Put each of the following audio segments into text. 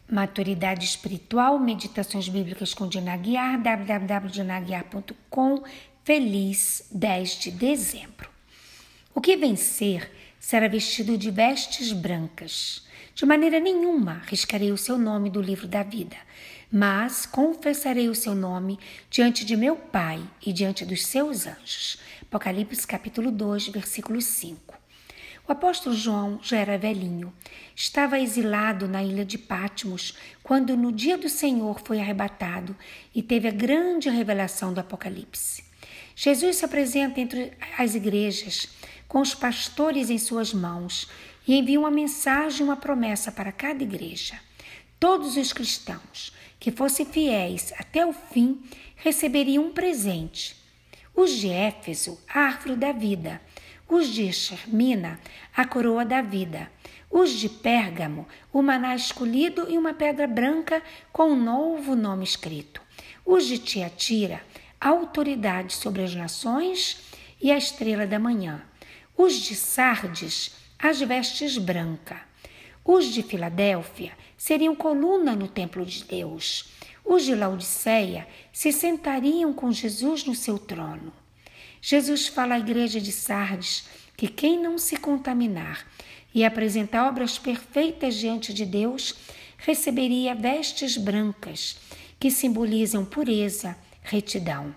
Maturidade Espiritual, Meditações Bíblicas com Diana Aguiar, www.dianaaguiar.com. Feliz 10 de dezembro. O que vencer será vestido de vestes brancas. De maneira nenhuma riscarei o seu nome do livro da vida, mas confessarei o seu nome diante de meu Pai e diante dos seus anjos. Apocalipse capítulo 2, versículo 5. O apóstolo João já era velhinho. Estava exilado na ilha de Patmos quando no dia do Senhor foi arrebatado e teve a grande revelação do Apocalipse. Jesus se apresenta entre as igrejas com os pastores em suas mãos e envia uma mensagem e uma promessa para cada igreja. Todos os cristãos que fossem fiéis até o fim receberiam um presente. Os de Éfeso, a árvore da vida. Os de Esmirna, a coroa da vida. Os de Pérgamo, o maná escolhido e uma pedra branca com um novo nome escrito. Os de Tiatira, a autoridade sobre as nações e a estrela da manhã. Os de Sardes, as vestes brancas. Os de Filadélfia seriam coluna no templo de Deus. Os de Laodiceia se sentariam com Jesus no seu trono. Jesus fala à igreja de Sardes que quem não se contaminar e apresentar obras perfeitas diante de Deus receberia vestes brancas que simbolizam pureza, retidão.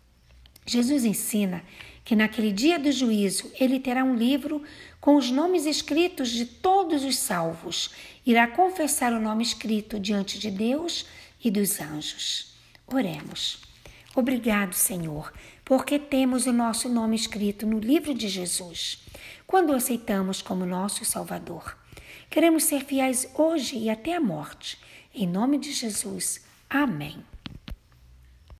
Jesus ensina que naquele dia do juízo ele terá um livro com os nomes escritos de todos os salvos. Irá confessar o nome escrito diante de Deus e dos anjos. Oremos. Obrigado, Senhor, porque temos o nosso nome escrito no livro de Jesus, quando o aceitamos como nosso Salvador. Queremos ser fiéis hoje e até a morte. Em nome de Jesus. Amém.